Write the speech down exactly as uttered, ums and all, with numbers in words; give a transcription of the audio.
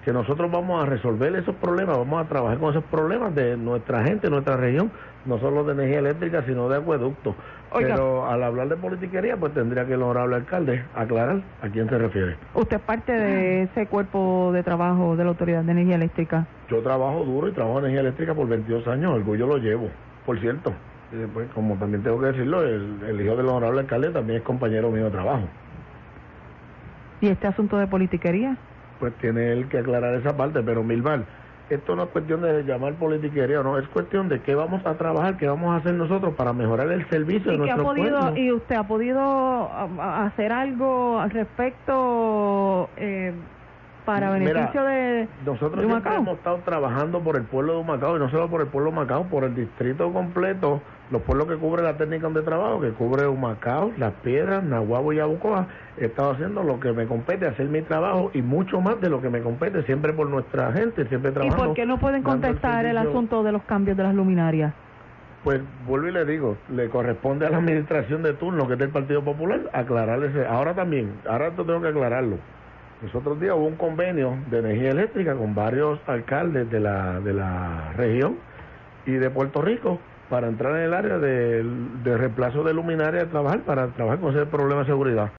que nosotros vamos a resolver esos problemas, vamos a trabajar con esos problemas de nuestra gente, nuestra región, no solo de energía eléctrica, sino de acueductos. Oiga. Pero al hablar de politiquería, pues tendría que el honorable alcalde aclarar a quién se refiere. ¿Usted es parte de ese cuerpo de trabajo de la Autoridad de Energía Eléctrica? Yo trabajo duro y trabajo en energía eléctrica por veintidós años, orgullo lo llevo, por cierto. Y pues, como también tengo que decirlo, el, el hijo del honorable alcalde también es compañero mío de trabajo. ¿Y este asunto de politiquería? Pues tiene él que aclarar esa parte, pero Milval, esto no es cuestión de llamar politiquería, no, es cuestión de qué vamos a trabajar, qué vamos a hacer nosotros para mejorar el servicio de ¿Y, qué ha nuestro podido, pueblo. ¿Y usted ha podido a, hacer algo al respecto eh, para beneficio Mira, de, nosotros de siempre Humacao? hemos estado trabajando por el pueblo de Humacao, y no solo por el pueblo de Humacao, por el distrito completo, los pueblos que cubre la técnica de trabajo, que cubre Humacao, Las Piedras, Nahuabo y Yabucoa. He estado haciendo lo que me compete, hacer mi trabajo y mucho más de lo que me compete, siempre por nuestra gente, siempre ¿Y trabajando. por qué no pueden dando el contestar el servicio? asunto de los cambios de las luminarias? Pues vuelvo y le digo, le corresponde a la administración de turno, que es del Partido Popular, aclararle ese. Ahora también, ahora esto tengo que aclararlo. Los otros días hubo un convenio de energía eléctrica con varios alcaldes de la, de la región y de Puerto Rico para entrar en el área de, de reemplazo de luminaria de trabajar, para trabajar con ese problema de seguridad.